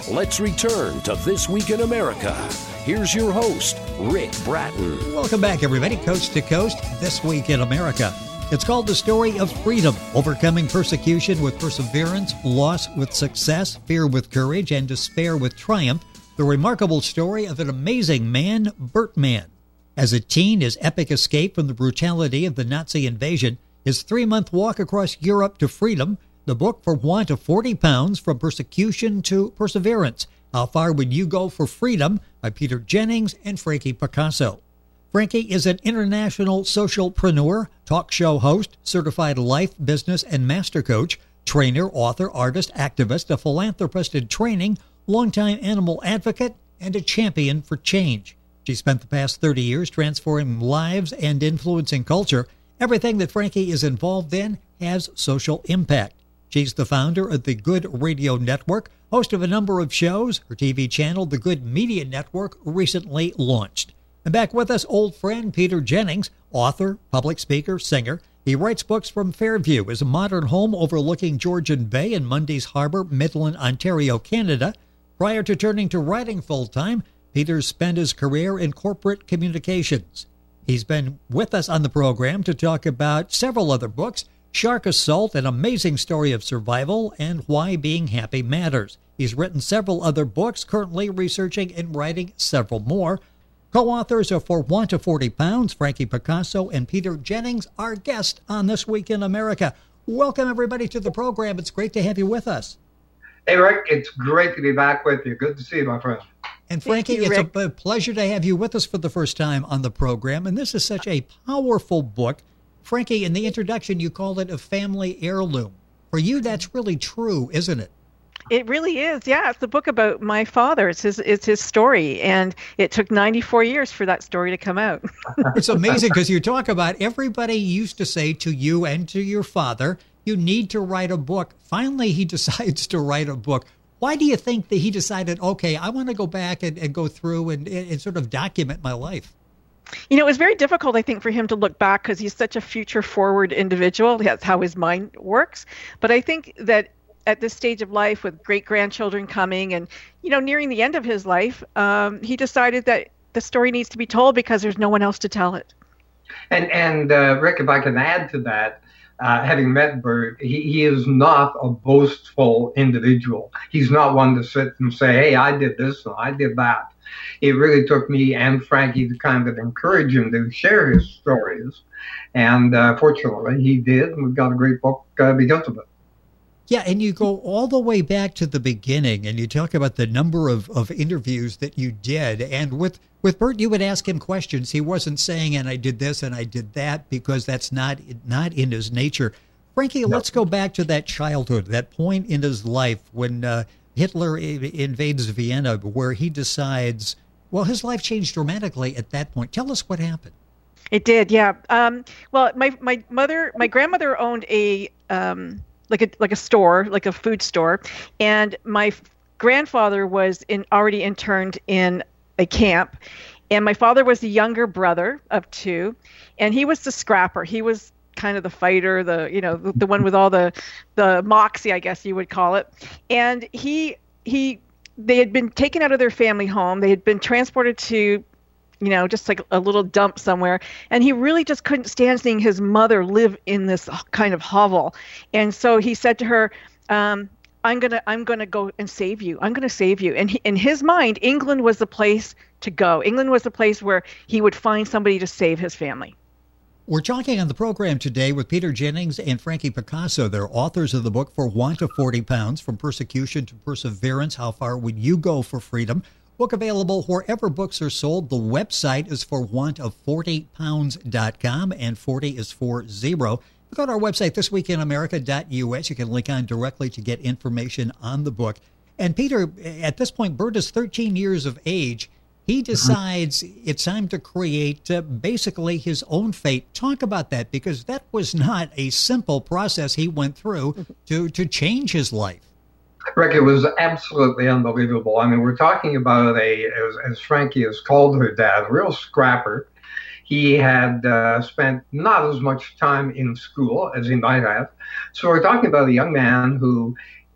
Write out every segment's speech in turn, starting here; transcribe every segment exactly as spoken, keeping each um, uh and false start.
let's return to This Week in America. Here's your host, Rick Bratton. Welcome back, everybody, coast to coast, This Week in America. It's called The Story of Freedom, overcoming persecution with perseverance, loss with success, fear with courage, and despair with triumph. The remarkable story of an amazing man, Bert Mann. As a teen, his epic escape from the brutality of the Nazi invasion, his three-month walk across Europe to freedom, the book For Want of forty pounds, From Persecution to Perseverance. How Far Would You Go for Freedom? By Peter Jennings and Frankie Picasso. Frankie is an international socialpreneur, talk show host, certified life, business, and master coach, trainer, author, artist, activist, a philanthropist in training, longtime animal advocate, and a champion for change. She spent the past thirty years transforming lives and influencing culture. Everything that Frankie is involved in has social impact. She's the founder of the Good Radio Network, host of a number of shows. Her T V channel, the Good Media Network, recently launched. And back with us, old friend Peter Jennings, author, public speaker, singer. He writes books from Fairview, his modern home overlooking Georgian Bay in Mundy's Harbor, Midland, Ontario, Canada. Prior to turning to writing full-time, Peter spent his career in corporate communications. He's been with us on the program to talk about several other books, Shark Assault, An Amazing Story of Survival, and Why Being Happy Matters. He's written several other books, currently researching and writing several more. Co-authors are For Want of forty pounds, Frankie Picasso and Peter Jennings, our guest on This Week in America. Welcome, everybody, to the program. It's great to have you with us. Hey, Rick, it's great to be back with you. Good to see you, my friend. And Frankie, you, it's a, a pleasure to have you with us for the first time on the program. And this is such a powerful book. Frankie, in the introduction, you called it a family heirloom. For you, that's really true, isn't it? It really is. Yeah, it's a book about my father. It's his, it's his story. And it took ninety-four years for that story to come out. It's amazing because you talk about everybody used to say to you and to your father, you need to write a book. Finally, he decides to write a book. Why do you think that he decided, okay, I want to go back and, and go through and, and sort of document my life? You know, it was very difficult, I think, for him to look back because he's such a future-forward individual. That's how his mind works. But I think that at this stage of life with great-grandchildren coming and, you know, nearing the end of his life, um, he decided that the story needs to be told because there's no one else to tell it. And, and uh, Rick, if I can add to that, Uh, having met Bert, he, he is not a boastful individual. He's not one to sit and say, hey, I did this and I did that. It really took me and Frankie to kind of encourage him to share his stories. And uh, fortunately, he did, and we've got a great book uh, because of it. Yeah, and you go all the way back to the beginning, and you talk about the number of, of interviews that you did. And with, with Bert, you would ask him questions. He wasn't saying, and I did this and I did that, because that's not not in his nature. Frankie, no. Let's go back to that childhood, that point in his life when uh, Hitler invades Vienna, where he decides, well, his life changed dramatically at that point. Tell us what happened. It did, yeah. Um, well, my, my mother, my grandmother owned a... Um, like a like a store, like a food store, and my f- grandfather was in already interned in a camp, and my father was the younger brother of two, and he was the scrapper. He was kind of the fighter, the you know the, the one with all the the moxie, I guess you would call it. And he he they had been taken out of their family home. They had been transported to, you know, just like a little dump somewhere. And he really just couldn't stand seeing his mother live in this kind of hovel. And so he said to her, um, I'm going to I'm going to go and save you. I'm going to save you. And he, in his mind, England was the place to go. England was the place where he would find somebody to save his family. We're talking on the program today with Peter Jennings and Frankie Picasso. They're authors of the book For Want of forty pounds, From Persecution to Perseverance. How Far Would You Go for Freedom? Book available wherever books are sold. The website is for want of forty pounds dot com, and forty is for zero. Go to our website, this week in america dot u s. You can link on directly to get information on the book. And Peter, at this point, Bert is thirteen years of age. He decides it's time to create uh, basically his own fate. Talk about that, because that was not a simple process he went through to, to change his life. Rick, it was absolutely unbelievable. I mean, we're talking about a, as, as Frankie has called her dad, a real scrapper. He had uh, spent not as much time in school as he might have. So we're talking about a young man who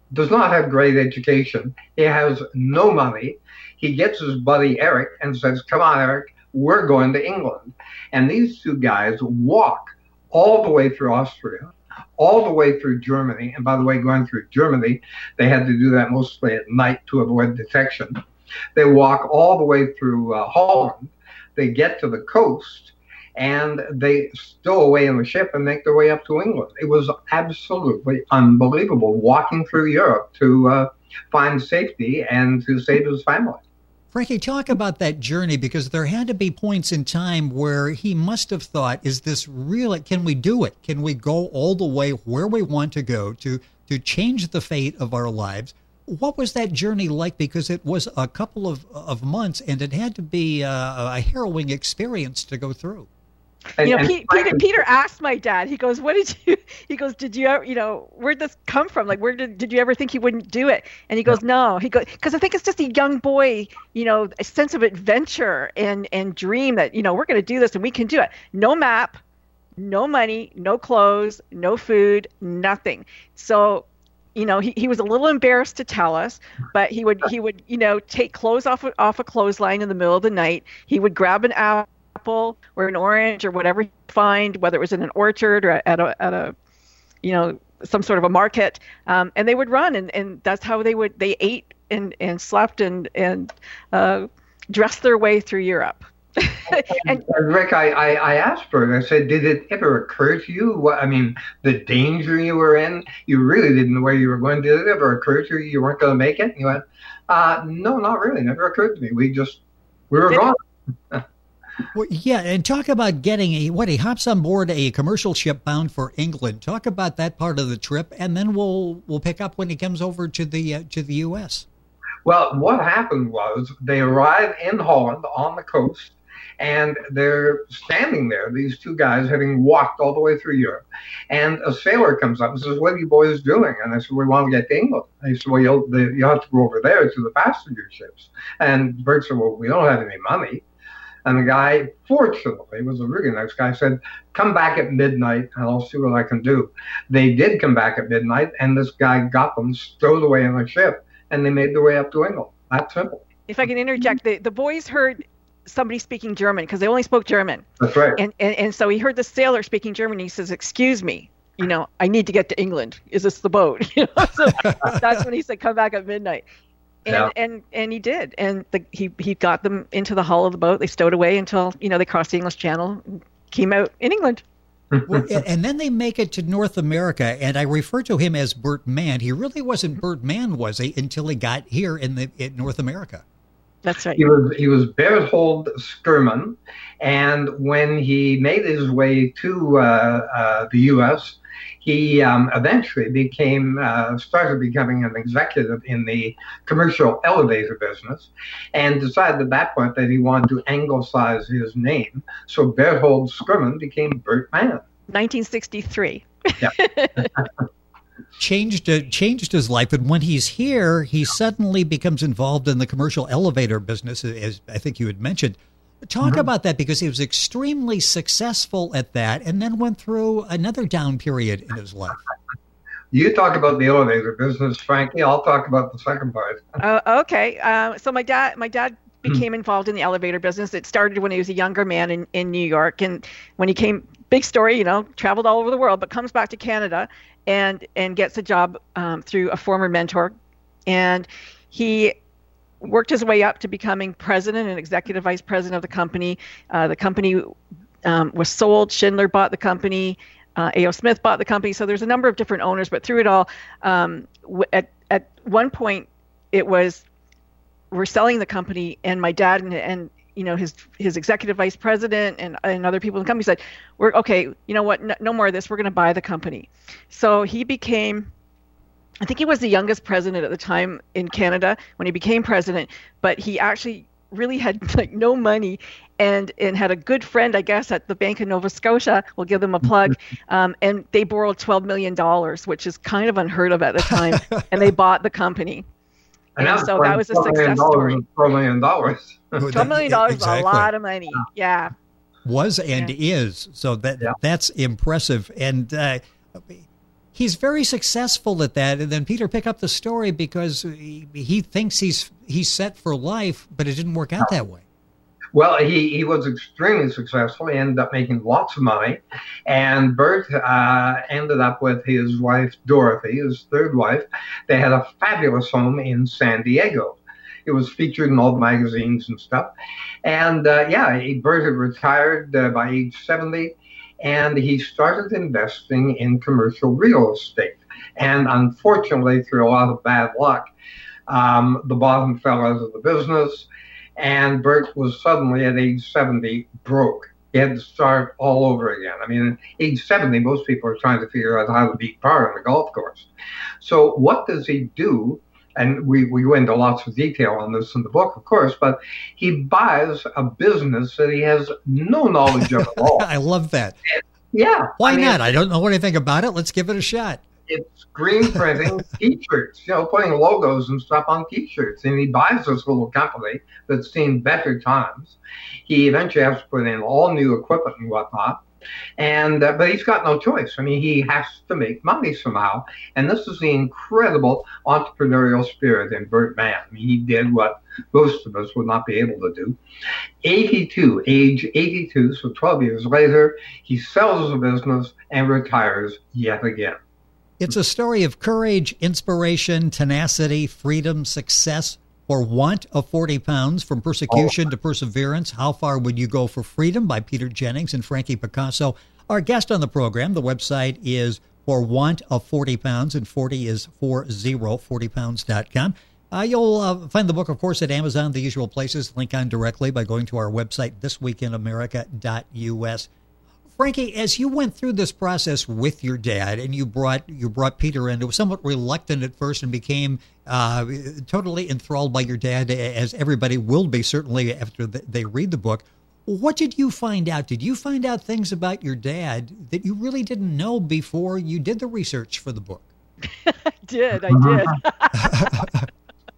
does not have great education. He has no money. He gets his buddy Eric and says, come on, Eric, we're going to England. And these two guys walk all the way through Austria, all the way through Germany. And by the way, going through Germany, they had to do that mostly at night to avoid detection. They walk all the way through uh, Holland. They get to the coast, and they stow away in the ship and make their way up to England. It was absolutely unbelievable walking through Europe to uh, find safety and to save his family. Frankie, talk about that journey, because there had to be points in time where he must have thought, is this real? Can we do it? Can we go all the way where we want to go to, to change the fate of our lives? What was that journey like? Because it was a couple of, of months, and it had to be a, a harrowing experience to go through. You know, P- Peter, Peter asked my dad, he goes, what did you, he goes, did you ever, you know, where'd this come from? Like, where did, did you ever think he wouldn't do it? And he goes, no, he goes, because I think it's just a young boy, you know, a sense of adventure and, and dream that, you know, we're going to do this and we can do it. No map, no money, no clothes, no food, nothing. So, you know, he, he was a little embarrassed to tell us, but he would, he would, you know, take clothes off, off a clothesline in the middle of the night. He would grab an apple or an orange or whatever he find, whether it was in an orchard or at a, at a, you know, some sort of a market, um, and they would run, and, and that's how they would, they ate and, and slept and, and uh, dressed their way through Europe. and, and Rick, I, I, I asked Bert, I said, did it ever occur to you, what, I mean, the danger you were in, you really didn't know where you were going. Did it ever occur to you you weren't going to make it? And you went, uh, no, not really. Never occurred to me. We just, we were gone. Well, yeah, and talk about getting a, what, he hops on board a commercial ship bound for England. Talk about that part of the trip, and then we'll we'll pick up when he comes over to the uh, to the U S. Well, what happened was they arrived in Holland on the coast, and they're standing there, these two guys having walked all the way through Europe, and a sailor comes up and says, what are you boys doing? And I said, we want to get to England. And he said, well, you'll, the, you'll have to go over there to the passenger ships. And Bert said, well, we don't have any money. And the guy, fortunately, was a really nice guy, said, come back at midnight and I'll see what I can do. They did come back at midnight, and this guy got them stowed away on a ship, and they made their way up to England. That simple. If I can interject, the, the boys heard somebody speaking German because they only spoke German. That's right. And, and and so he heard the sailor speaking German. He says, excuse me, you know, I need to get to England. Is this the boat? You know, so that's when he said, come back at midnight. And, yeah. and and he did, and the, he he got them into the hull of the boat. They stowed away until, you know, they crossed the English Channel, and came out in England. Well, and then they make it to North America, and I refer to him as Bert Mann. He really wasn't Bert Mann, was he, until he got here in the in North America? That's right. He was he was Berthold Schuurman, and when he made his way to uh, uh, the U S, he um, eventually became uh, started becoming an executive in the commercial elevator business, and decided at that point that he wanted to anglicize his name. So Berthold Schuurman became Bert Mann. nineteen sixty-three. Yeah. changed uh, changed his life, and when he's here, he suddenly becomes involved in the commercial elevator business, as I think you had mentioned. Talk mm-hmm. about that, because he was extremely successful at that, and then went through another down period in his life. You talk about the elevator business, Frankie. I'll talk about the second part. Uh, okay. Uh, so my dad, my dad became involved in the elevator business. It started when he was a younger man in, in New York, and when he came, big story, you know, traveled all over the world, but comes back to Canada and and gets a job um, through a former mentor, and he worked his way up to becoming president and executive vice president of the company. Uh, the company um, was sold. Schindler bought the company. Uh, A O. Smith bought the company. So there's a number of different owners, but through it all, um, w- at at one point, it was we're selling the company, and my dad and, and you know his his executive vice president and, and other people in the company said, "We're okay. You know what? No, no more of this. We're going to buy the company." So he became. I think he was the youngest president at the time in Canada when he became president, but he actually really had like no money, and and had a good friend, I guess, at the Bank of Nova Scotia. We'll give them a plug. Um, and they borrowed twelve million dollars, which is kind of unheard of at the time, and they bought the company. And, and so that was a success story. twelve million dollars. twelve million dollars exactly. is a lot of money. Yeah. Was and yeah. is. So that yeah. that's impressive. And uh, he's very successful at that. And then Peter, pick up the story because he, he thinks he's he's set for life, but it didn't work out that way. Well, he, he was extremely successful. He ended up making lots of money. And Bert uh, ended up with his wife, Dorothy, his third wife. They had a fabulous home in San Diego. It was featured in all the magazines and stuff. And, uh, yeah, he, Bert had retired uh, by age seventy, and he started investing in commercial real estate. And unfortunately, through a lot of bad luck, um, the bottom fell out of the business. And Bert was suddenly at age seventy broke. He had to start all over again. I mean, at age seventy, most people are trying to figure out how to beat par on the golf course. So what does he do? And we, we go into lots of detail on this in the book, of course, but he buys a business that he has no knowledge of at all. I love that. And, yeah. Why I mean, not? I don't know anything about it. Let's give it a shot. It's screen printing T-shirts, you know, putting logos and stuff on T-shirts. And he buys this little company that's seen better times. He eventually has to put in all new equipment and whatnot. And uh, but he's got no choice. I mean, he has to make money somehow. And this is the incredible entrepreneurial spirit in Bert Mann. I mean, he did what most of us would not be able to do. eighty-two, age eighty-two, so twelve years later, he sells the business and retires yet again. It's a story of courage, inspiration, tenacity, freedom, success. For Want of forty pounds, From Persecution oh. to Perseverance, How Far Would You Go for Freedom by Peter Jennings and Frankie Picasso. Our guest on the program, the website is For Want of forty pounds, and forty is forty, forty pounds dot com. Uh, you'll uh, find the book, of course, at Amazon, the usual places. Link on directly by going to our website, this week in america dot u s. Frankie, as you went through this process with your dad, and you brought you brought Peter in, it was somewhat reluctant at first and became uh, totally enthralled by your dad, as everybody will be, certainly after the, they read the book. What did you find out? Did you find out things about your dad that you really didn't know before you did the research for the book? I did, I did.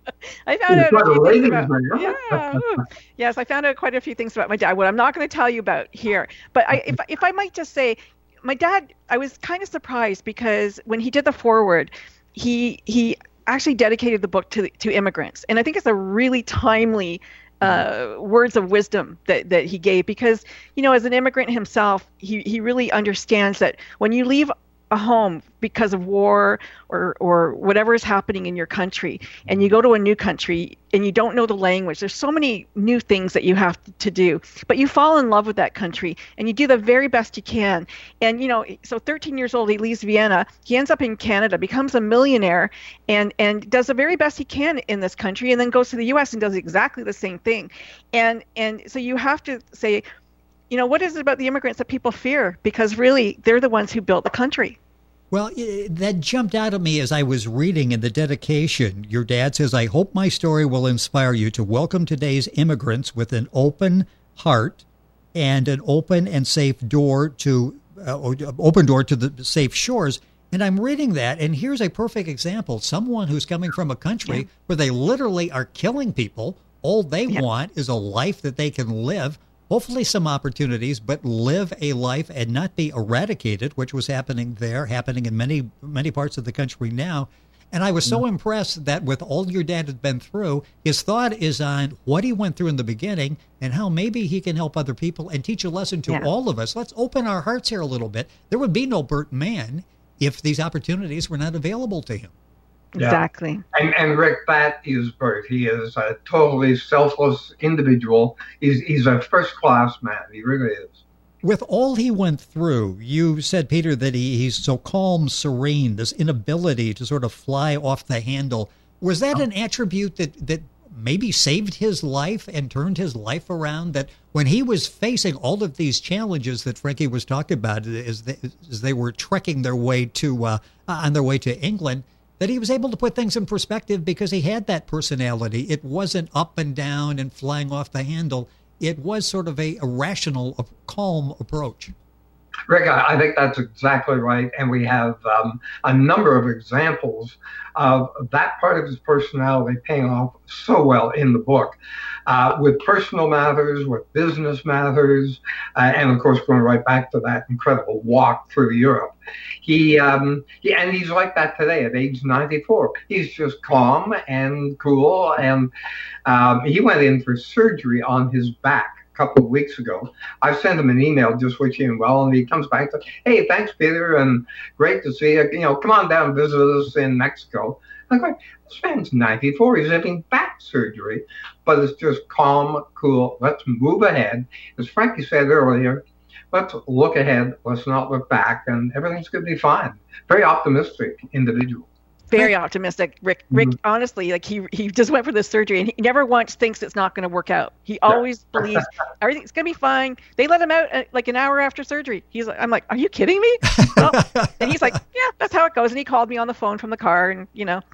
I found out a few things about, yeah, yes, I found out quite a few things about my dad. What I'm not going to tell you about here, but I, if if I might just say, my dad, I was kind of surprised because when he did the foreword, he he actually dedicated the book to to immigrants, and I think it's a really timely uh, words of wisdom that that he gave, because you know, as an immigrant himself, he he really understands that when you leave a home because of war or or whatever is happening in your country, and you go to a new country and you don't know the language, there's so many new things that you have to do, but you fall in love with that country and you do the very best you can. And you know, so thirteen years old, he leaves Vienna, he ends up in Canada, becomes a millionaire, and and does the very best he can in this country, and then goes to the U S and does exactly the same thing. And and so you have to say, you know, what is it about the immigrants that people fear? Because really, they're the ones who built the country. Well, that jumped out at me as I was reading in the dedication. Your dad says, I hope my story will inspire you to welcome today's immigrants with an open heart and an open and safe door to uh, open door to the safe shores. And I'm reading that, and here's a perfect example. Someone who's coming from a country yeah. where they literally are killing people. All they yeah. want is a life that they can live. Hopefully some opportunities, but live a life and not be eradicated, which was happening there, happening in many, many parts of the country now. And I was so impressed that with all your dad had been through, his thought is on what he went through in the beginning and how maybe he can help other people and teach a lesson to yeah. all of us. Let's open our hearts here a little bit. There would be no Bert Mann if these opportunities were not available to him. Yeah. Exactly. And, and Rick, that is Bert. He is a totally selfless individual. He's, he's a first-class man. He really is. With all he went through, you said, Peter, that he, he's so calm, serene, this inability to sort of fly off the handle. Was that an attribute that, that maybe saved his life and turned his life around, that when he was facing all of these challenges that Frankie was talking about as they, as they were trekking their way to uh, on their way to England, that he was able to put things in perspective because he had that personality? It wasn't up and down and flying off the handle. It was sort of a, a rational, a calm approach. Rick, I think that's exactly right. And we have um, a number of examples of that part of his personality paying off so well in the book, uh, with personal matters, with business matters, uh, and of course, going right back to that incredible walk through Europe. He, um, he and he's like that today at age ninety-four. He's just calm and cool. And um, he went in for surgery on his back couple of weeks ago. I sent him an email just wishing him well, and he comes back and says, hey, thanks, Peter, and great to see you. You know, come on down and visit us in Mexico. I'm like, this man's ninety-four. He's having back surgery, but it's just calm, cool. Let's move ahead. As Frankie said earlier, let's look ahead. Let's not look back, and everything's going to be fine. Very optimistic individual. Very optimistic, Rick. Rick, mm-hmm. honestly, like he he just went for this surgery, and he never once thinks it's not going to work out. He always yeah. believes everything's going to be fine. They let him out uh, like an hour after surgery. He's like, I'm like, are you kidding me? Well, and he's like, yeah, that's how it goes. And he called me on the phone from the car, and you know,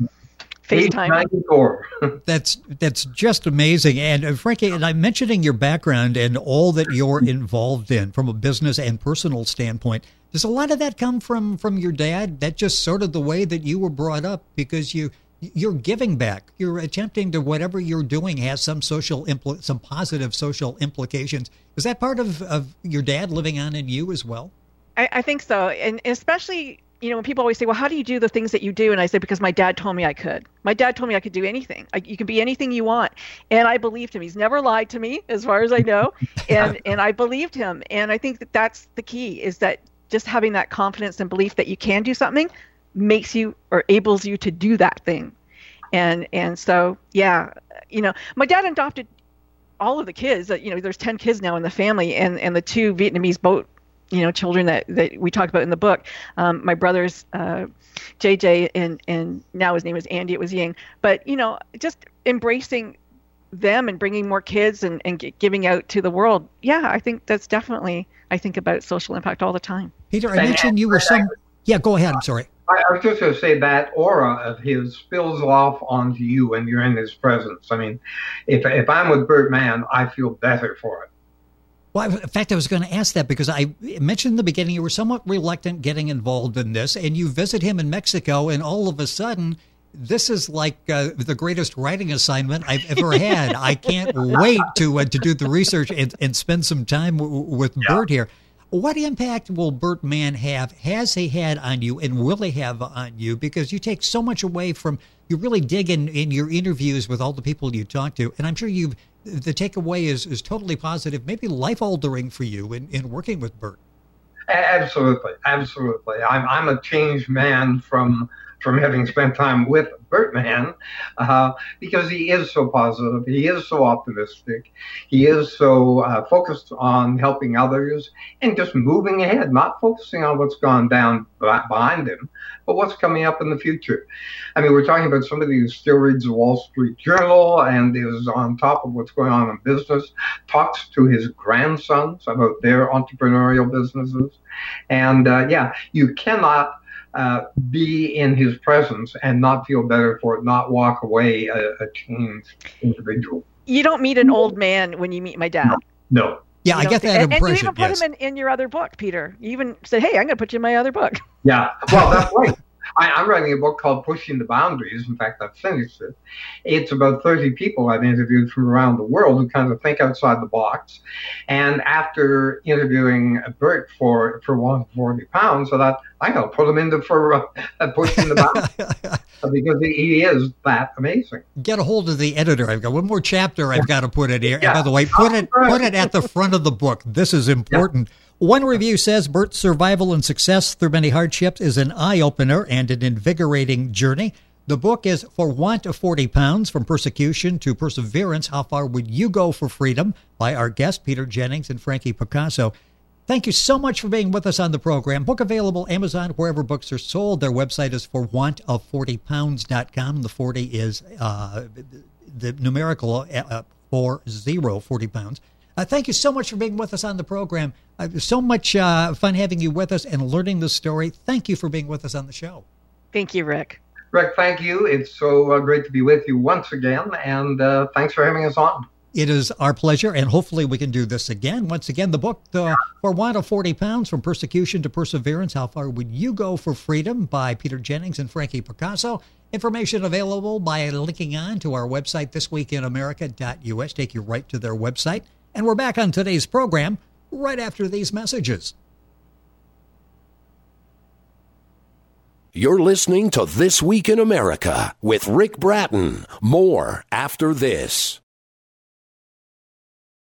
FaceTime. That's that's just amazing. And uh, Frankie, and I'm mentioning your background and all that you're involved in from a business and personal standpoint. Does a lot of that come from, from your dad? That just sort of the way that you were brought up, because you you're giving back. You're attempting to, whatever you're doing has some social impl- some positive social implications. Is that part of, of your dad living on in you as well? I, I think so, and especially, you know, when people always say, well, how do you do the things that you do? And I say, because my dad told me I could. My dad told me I could do anything. I, you can be anything you want. And I believed him. He's never lied to me, as far as I know. And and I believed him. And I think that that's the key, is that just having that confidence and belief that you can do something makes you, or enables you to do that thing. And and so, yeah, you know, my dad adopted all of the kids. You know, there's ten kids now in the family, and, and the two Vietnamese boat, you know, children that, that we talked about in the book. Um, my brothers, uh, J J, and, and now his name is Andy, it was Ying. But, you know, just embracing them and bringing more kids and, and giving out to the world. Yeah, I think that's definitely, I think about social impact all the time. Peter, I mentioned you were some, yeah, go ahead, I'm sorry. I was just going to say that aura of his spills off onto you when you're in his presence. I mean, if if I'm with Bert Mann, I feel better for it. Well, in fact, I was going to ask that because I mentioned in the beginning you were somewhat reluctant getting involved in this, and you visit him in Mexico, and all of a sudden, this is like uh, the greatest writing assignment I've ever had. I can't wait to uh, to do the research and, and spend some time w- with yeah. Bert here. What impact will Bert Mann have, has he had on you, and will he have on you? Because you take so much away from, you really dig in, in your interviews with all the people you talk to, and I'm sure you've, the takeaway is, is totally positive, maybe life-altering for you in, in working with Bert. Absolutely, absolutely. I'm I'm a changed man from from having spent time with Bert Mann, uh, because he is so positive, he is so optimistic, he is so uh, focused on helping others and just moving ahead, not focusing on what's gone down behind him, but what's coming up in the future. I mean, we're talking about somebody who still reads the Wall Street Journal and is on top of what's going on in business, talks to his grandsons about their entrepreneurial businesses. And uh, yeah, you cannot Uh, be in his presence and not feel better for it, not walk away a, a changed individual. You don't meet an old man when you meet my dad. No. no. Yeah, you I get that and, impression. And you even put yes. him in, in your other book, Peter. You even said, hey, I'm going to put you in my other book. Yeah, well, that's right. I, I'm writing a book called Pushing the Boundaries. In fact, I've finished it. It's about thirty people I've interviewed from around the world who kind of think outside the box. And after interviewing Bert for, for one hundred forty pounds, I thought, I'm going to put him into for uh, Pushing the Boundaries. Because he, he is that amazing. Get a hold of the editor. I've got one more chapter I've got to put in here. Yeah. And by the way, put it put it at the front of the book. This is important. Yeah. One review says Bert's survival and success through many hardships is an eye-opener and an invigorating journey. The book is For Want of forty pounds, From Persecution to Perseverance, How Far Would You Go for Freedom? By our guests, Peter Jennings and Frankie Picasso. Thank you so much for being with us on the program. Book available Amazon, wherever books are sold. Their website is for want of forty pounds dot com. The forty is uh, the numerical uh, for zero, forty pounds. Uh, thank you so much for being with us on the program. Uh, it was so much uh, fun having you with us and learning the story. Thank you for being with us on the show. Thank you, Rick. Rick, thank you. It's so uh, great to be with you once again, and uh, thanks for having us on. It is our pleasure, and hopefully we can do this again. Once again, the book, uh, For Want of forty pounds, From Persecution to Perseverance, How Far Would You Go for Freedom, by Peter Jennings and Frankie Picasso. Information available by linking on to our website, this week in america dot u s. Take you right to their website. And we're back on today's program right after these messages. You're listening to This Week in America with Rick Bratton. More after this.